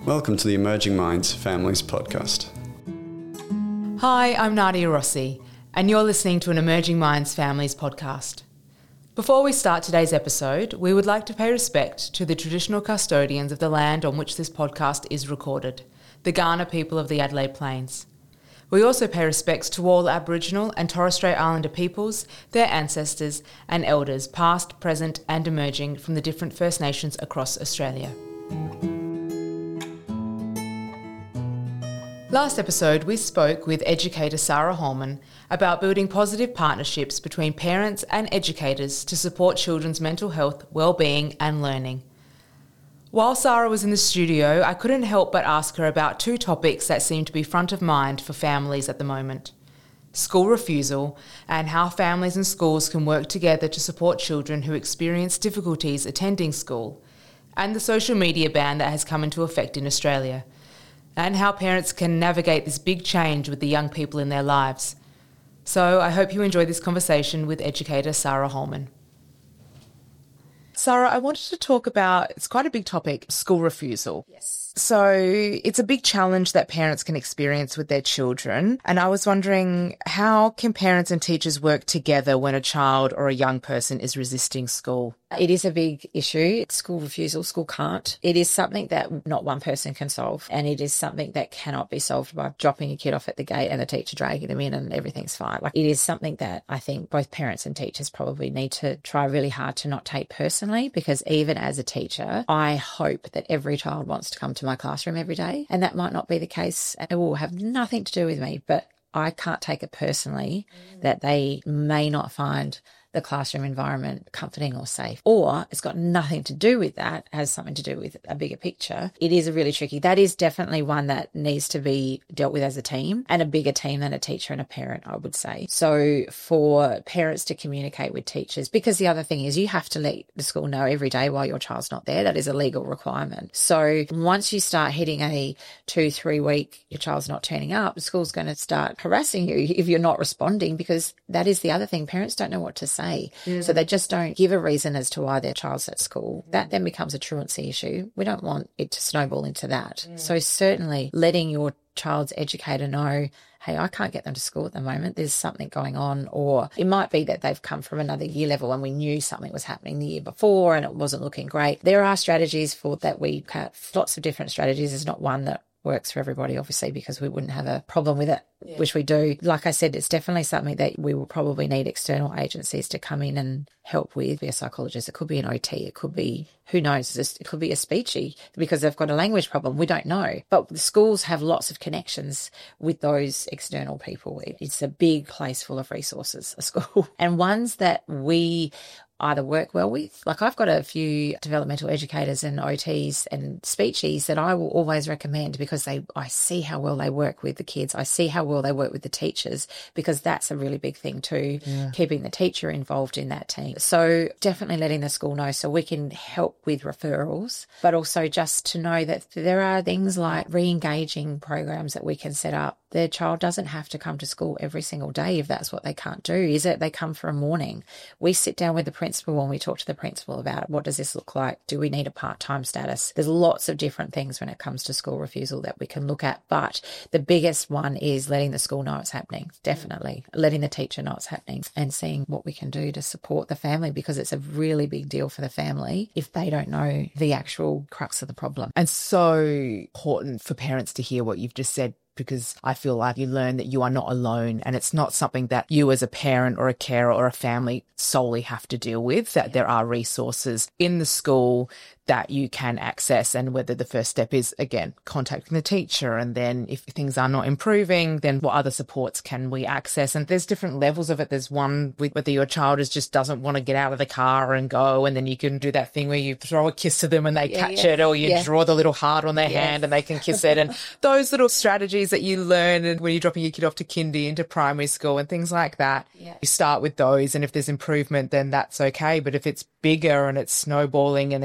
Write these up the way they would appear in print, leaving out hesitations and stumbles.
Welcome to the Emerging Minds Families Podcast. Hi, I'm Nadia Rossi, and you're listening to an Emerging Minds Families Podcast. Before we start today's episode, we would like to pay respect to the traditional custodians of the land on which this podcast is recorded, the Kaurna people of the Adelaide Plains. We also pay respects to all Aboriginal and Torres Strait Islander peoples, their ancestors and elders past, present and emerging from the different First Nations across Australia. Last episode, we spoke with educator Sarah Holman about building positive partnerships between parents and educators to support children's mental health, well-being and learning. While Sarah was in the studio, I couldn't help but ask her about two topics that seem to be front of mind for families at the moment: school refusal and how families and schools can work together to support children who experience difficulties attending school, and the social media ban that has come into effect in Australia, and how parents can navigate this big change with the young people in their lives. So I hope you enjoy this conversation with educator Sarah Holman. Sarah, I wanted to talk about, it's quite a big topic, school refusal. Yes. So it's a big challenge that parents can experience with their children. And I was wondering, how can parents and teachers work together when a child or a young person is resisting school? It is a big issue. School refusal, school can't. It is something that not one person can solve. And it is something that cannot be solved by dropping your kid off at the gate and the teacher dragging them in and everything's fine. It is something that I think both parents and teachers probably need to try really hard to not take personally, because even as a teacher, I hope that every child wants to come to my classroom every day. And that might not be the case. It will have nothing to do with me, but I can't take it personally that they may not find the classroom environment comforting or safe, or it's got nothing to do with that, it has something to do with a bigger picture. It is a really tricky, that is definitely one that needs to be dealt with as a team, and a bigger team than a teacher and a parent, I would say. So for parents to communicate with teachers, because the other thing is you have to let the school know every day while your child's not there. That is a legal requirement. So once you start hitting a 2-3 week, your child's not turning up, the school's going to start harassing you if you're not responding, because that is the other thing. Parents don't know what to say. So they just don't give a reason as to why their child's at school. That then becomes a truancy issue. We don't want it to snowball into that. So certainly letting your child's educator know, hey, I can't get them to school at the moment, there's something going on. Or it might be that they've come from another year level and we knew something was happening the year before and it wasn't looking great. There are strategies for that. We have lots of different strategies. There's not one that works for everybody, obviously, because we wouldn't have a problem with it, which we do. Like I said, it's definitely something that we will probably need external agencies to come in and help with. Be a psychologist, it could be an OT, it could be, who knows, it could be a speechy because they've got a language problem. We don't know. But the schools have lots of connections with those external people. It's a big place full of resources, a school, and ones that we either work well with. Like I've got a few developmental educators and OTs and speechies that I will always recommend, because I see how well they work with the kids. I see how well they work with the teachers, because that's a really big thing too, keeping the teacher involved in that team. So definitely letting the school know so we can help with referrals, but also just to know that there are things like re-engaging programs that we can set up. Their child doesn't have to come to school every single day if that's what they can't do. Is it they come for a morning? We sit down with the principal and we talk to the principal about what does this look like? Do we need a part-time status? There's lots of different things when it comes to school refusal that we can look at, but the biggest one is letting the school know it's happening, definitely. Letting the teacher know it's happening and seeing what we can do to support the family, because it's a really big deal for the family if they don't know the actual crux of the problem. And so important for parents to hear what you've just said, because I feel like you learn that you are not alone, and it's not something that you as a parent or a carer or a family solely have to deal with, that there are resources in the school that you can access, and whether the first step is, again, contacting the teacher, and then if things are not improving, then what other supports can we access? And there's different levels of it. There's one with whether your child just doesn't want to get out of the car and go, and then you can do that thing where you throw a kiss to them and they catch it, or you draw the little heart on their hand and they can kiss it, and those little strategies that you learn and when you're dropping your kid off to kindy into primary school and things like that. You start with those, and if there's improvement, then that's okay. But if it's bigger and it's snowballing, and then you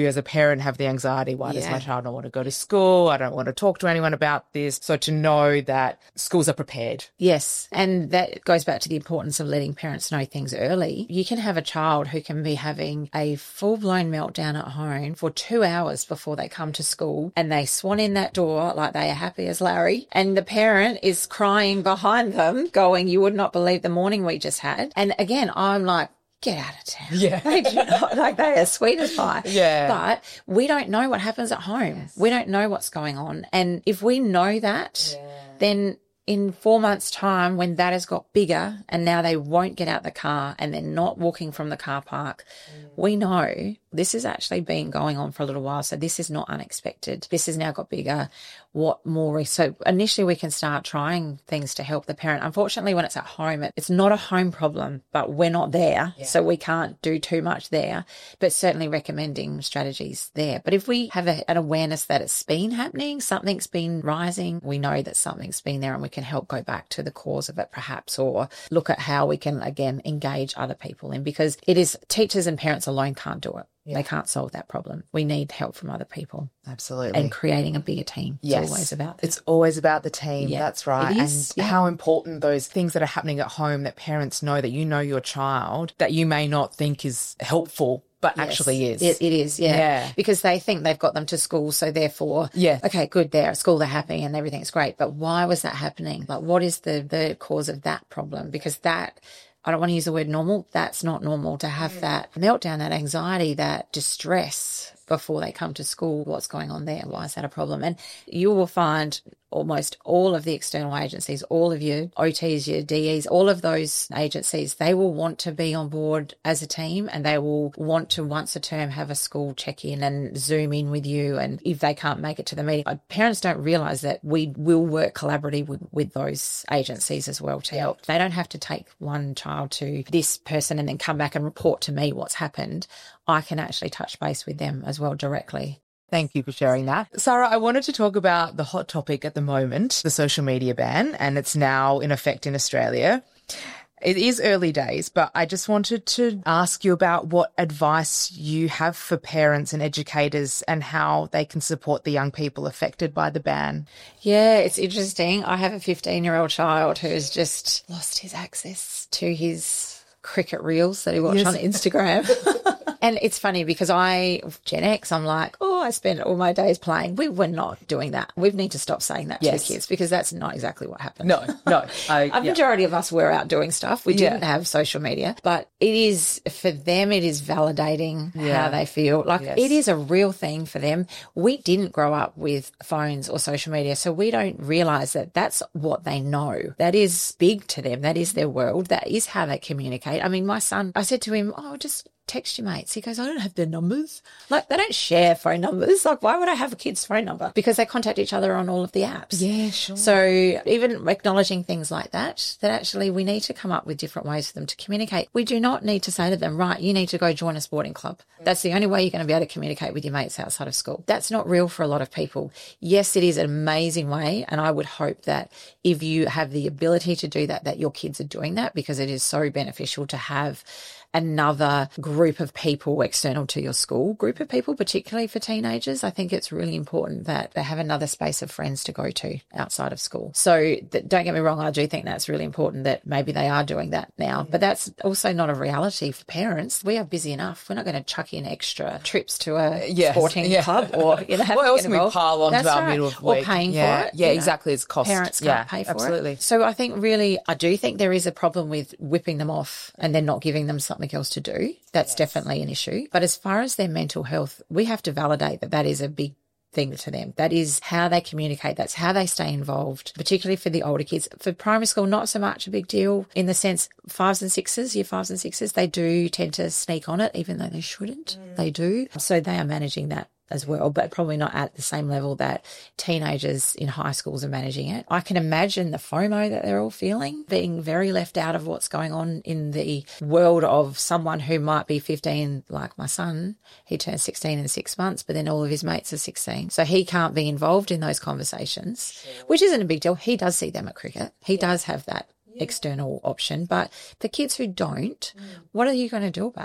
as a parent have the anxiety, why does Yeah. my child not want to go to school? I don't want to talk to anyone about this. So to know that schools are prepared. Yes. And that goes back to the importance of letting parents know things early. You can have a child who can be having a full-blown meltdown at home for 2 hours before they come to school, and they swan in that door like they are happy as Larry, and the parent is crying behind them going, you would not believe the morning we just had. And again, I'm like, get out of town. Yeah. They do not, like, they are sweet as pie. Yeah. But we don't know what happens at home. Yes. We don't know what's going on. And if we know that, then in 4 months' time, when that has got bigger and now they won't get out the car and they're not walking from the car park, we know this has actually been going on for a little while. So this is not unexpected. This has now got bigger. What more? So initially we can start trying things to help the parent. Unfortunately, when it's at home, it's not a home problem, but we're not there. Yeah. So we can't do too much there, but certainly recommending strategies there. But if we have an awareness that it's been happening, something's been rising, we know that something's been there and we can help go back to the cause of it perhaps, or look at how we can again engage other people in, because it is teachers and parents alone can't do it. Yeah. They can't solve that problem. We need help from other people. Absolutely. And creating a bigger team. Yes. It's always about that. It's always about the team. Yeah. That's right. It is. And how important those things that are happening at home, that parents know, that you know your child, that you may not think is helpful, but actually is. It is, yeah. Because they think they've got them to school, so therefore, okay, good, they're at school, they're happy and everything's great. But why was that happening? Like, what is the cause of that problem? Because that, I don't want to use the word normal, that's not normal to have that meltdown, that anxiety, that distress before they come to school. What's going on there? Why is that a problem? And you will find almost all of the external agencies, all of your OTs, your DEs, all of those agencies, they will want to be on board as a team, and they will want to once a term have a school check-in and Zoom in with you. And if they can't make it to the meeting, parents don't realise that we will work collaboratively with those agencies as well to help. They don't have to take one child to this person and then come back and report to me what's happened. I can actually touch base with them as well directly. Thank you for sharing that. Sarah, I wanted to talk about the hot topic at the moment, the social media ban, and it's now in effect in Australia. It is early days, but I just wanted to ask you about what advice you have for parents and educators and how they can support the young people affected by the ban. Yeah, it's interesting. I have a 15-year-old child who has just lost his access to his cricket reels that he watched on Instagram. And it's funny because Gen X, I'm like, I spend all my days playing. We were not doing that. We need to stop saying that to the kids, because that's not exactly what happened. No. A majority of us were out doing stuff. We didn't have social media, but it is, for them, it is validating how they feel. Like, it is a real thing for them. We didn't grow up with phones or social media, so we don't realise that that's what they know. That is big to them. That is their world. That is how they communicate. I mean, my son, I said to him, just text your mates. He goes, I don't have their numbers. Like, they don't share phone numbers. Like, why would I have a kid's phone number? Because they contact each other on all of the apps. Yeah, sure. So even acknowledging things like that actually we need to come up with different ways for them to communicate. We do not need to say to them, right, you need to go join a sporting club. That's the only way you're going to be able to communicate with your mates outside of school. That's not real for a lot of people. Yes, it is an amazing way. And I would hope that if you have the ability to do that, that your kids are doing that, because it is so beneficial to have another group of people external to your school, group of people, particularly for teenagers. I think it's really important that they have another space of friends to go to outside of school. So don't get me wrong, I do think that's really important that maybe they are doing that now, but that's also not a reality for parents. We are busy enough. We're not going to chuck in extra trips to a sporting club or, have well, else we pile on to our middle of week. Or paying for it. Yeah, exactly. It's cost. Parents can't pay for absolutely. it. So I think really, I do think there is a problem with whipping them off and then not giving them something else to do. That's definitely an issue. But as far as their mental health, we have to validate that is a big thing to them. That is how they communicate. That's how they stay involved, particularly for the older kids. For primary school, not so much a big deal in the sense year 5s and 6s, they do tend to sneak on it, even though they shouldn't. They do. So they are managing that as well, but probably not at the same level that teenagers in high schools are managing it. I can imagine the FOMO that they're all feeling, being very left out of what's going on in the world of someone who might be 15, like my son. He turns 16 in 6 months, but then all of his mates are 16. So he can't be involved in those conversations, which isn't a big deal. He does see them at cricket. He does have that external option, but for kids who don't, what are you going to do about that?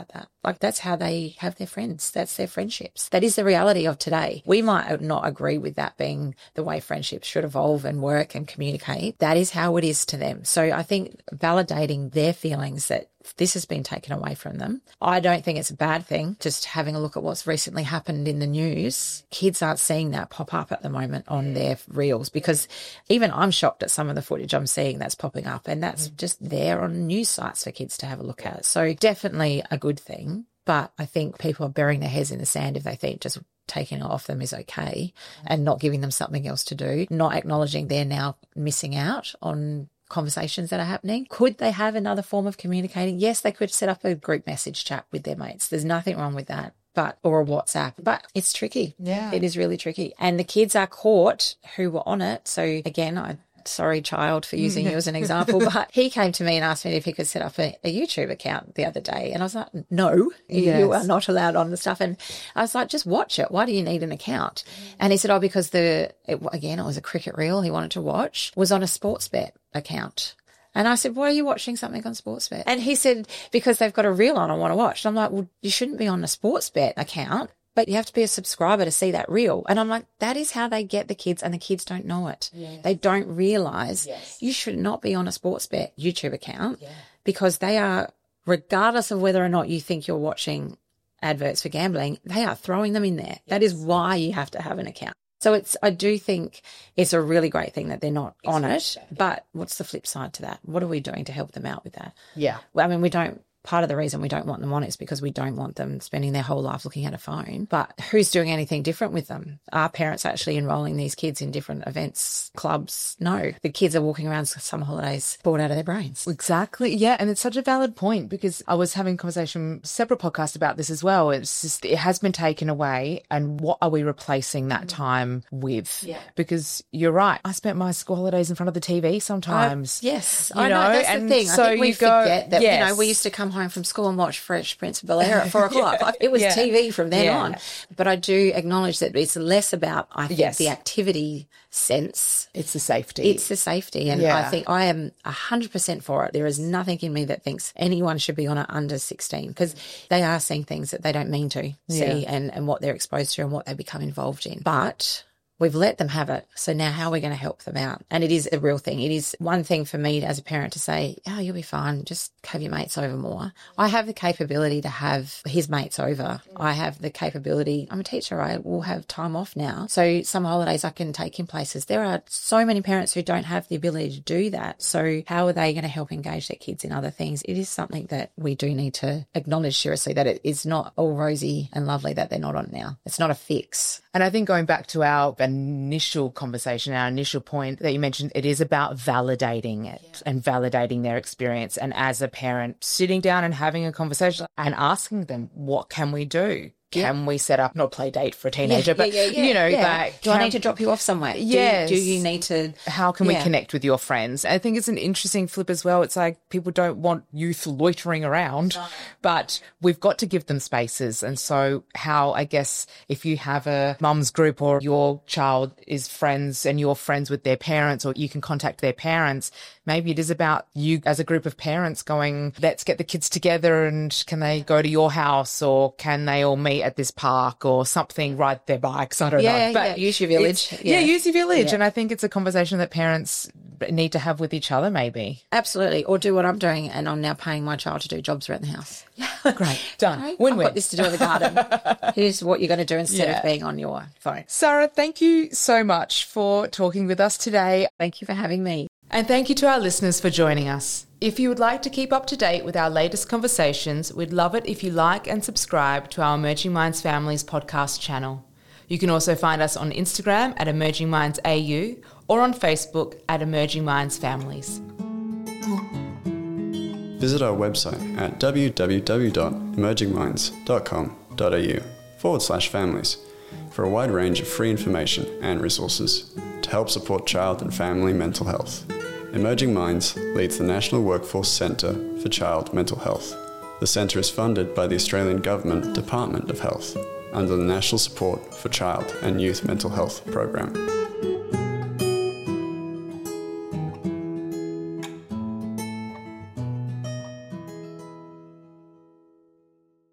Like, that's how they have their friends. That's their friendships. That is the reality of today. We might not agree with that being the way friendships should evolve and work and communicate. That is how it is to them. So I think validating their feelings that this has been taken away from them. I don't think it's a bad thing. Just having a look at what's recently happened in the news, kids aren't seeing that pop up at the moment on their reels, because even I'm shocked at some of the footage I'm seeing that's popping up, and that's just there on news sites for kids to have a look at. So definitely a good thing. But I think people are burying their heads in the sand if they think just taking it off them is okay and not giving them something else to do, not acknowledging they're now missing out on conversations that are happening. Could they have another form of communicating? Yes, they could set up a group message chat with their mates. There's nothing wrong with that. Or a WhatsApp. But it's tricky. Yeah. It is really tricky. And the kids are caught who were on it. So again, sorry, child, for using you as an example, but he came to me and asked me if he could set up a YouTube account the other day. And I was like, no, you are not allowed on the stuff. And I was like, just watch it. Why do you need an account? And he said, because it was a cricket reel he wanted to watch, was on a Sportsbet account. And I said, why are you watching something on Sportsbet? And he said, because they've got a reel on I want to watch. And I'm like, well, you shouldn't be on a Sportsbet account, but you have to be a subscriber to see that reel. And I'm like, that is how they get the kids, and the kids don't know it. Yes. They don't realise you should not be on a Sportsbet YouTube account because they are, regardless of whether or not you think you're watching adverts for gambling, they are throwing them in there. Yes. That is why you have to have an account. So I do think it's a really great thing that they're not on it, but what's the flip side to that? What are we doing to help them out with that? Yeah. Well, I mean, part of the reason we don't want them on it is because we don't want them spending their whole life looking at a phone. But who's doing anything different with them? Are parents actually enrolling these kids in different events, clubs? No. The kids are walking around summer holidays bored out of their brains. Exactly. Yeah. And it's such a valid point, because I was having a conversation, separate podcast about this as well. It's just, it has been taken away. And what are we replacing that time with? Yeah. Because you're right. I spent my school holidays in front of the TV sometimes. Yes. I know. That's the thing. So I think we forget that, we used to come home from school and watch Fresh Prince of Bel-Air at 4 o'clock. Like, it was TV from then on. But I do acknowledge that it's less about, I think, the activity sense. It's the safety. It's the safety. And I think I am 100% for it. There is nothing in me that thinks anyone should be on it under 16, because they are seeing things that they don't mean to see, and what they're exposed to and what they become involved in. But we've let them have it. So now how are we going to help them out? And it is a real thing. It is one thing for me as a parent to say, oh, you'll be fine. Just have your mates over more. I have the capability to have his mates over. I have the capability. I'm a teacher. I will have time off now. So some holidays I can take him places. There are so many parents who don't have the ability to do that. So how are they going to help engage their kids in other things? It is something that we do need to acknowledge seriously, that it is not all rosy and lovely that they're not on now. It's not a fix. And I think going back to our initial conversation, our initial point that you mentioned, it is about validating it and validating their experience. And as a parent, sitting down and having a conversation and asking them, what can we do? Can we set up, not a play date for a teenager, but, you know, like, do I need to drop you off somewhere? Yes. Do you need to? How can we connect with your friends? I think it's an interesting flip as well. It's like people don't want youth loitering around, but we've got to give them spaces. And so how, I guess, if you have a mum's group or your child is friends and you're friends with their parents, or you can contact their parents, maybe it is about you as a group of parents going, let's get the kids together, and can they go to your house, or can they all meet at this park or something, ride their bikes, I don't know. But use your village. Use your village. And I think it's a conversation that parents need to have with each other, maybe. Absolutely. Or do what I'm doing, and I'm now paying my child to do jobs around the house. Great. Done. Okay. Win-win. I've got this to do in the garden. Here's what you're going to do instead of being on your phone. Sarah, thank you so much for talking with us today. Thank you for having me. And thank you to our listeners for joining us. If you would like to keep up to date with our latest conversations, we'd love it if you like and subscribe to our Emerging Minds Families podcast channel. You can also find us on Instagram at Emerging Minds AU, or on Facebook at Emerging Minds Families. Visit our website at www.emergingminds.com.au/families for a wide range of free information and resources to help support child and family mental health. Emerging Minds leads the National Workforce Centre for Child Mental Health. The centre is funded by the Australian Government Department of Health under the National Support for Child and Youth Mental Health program.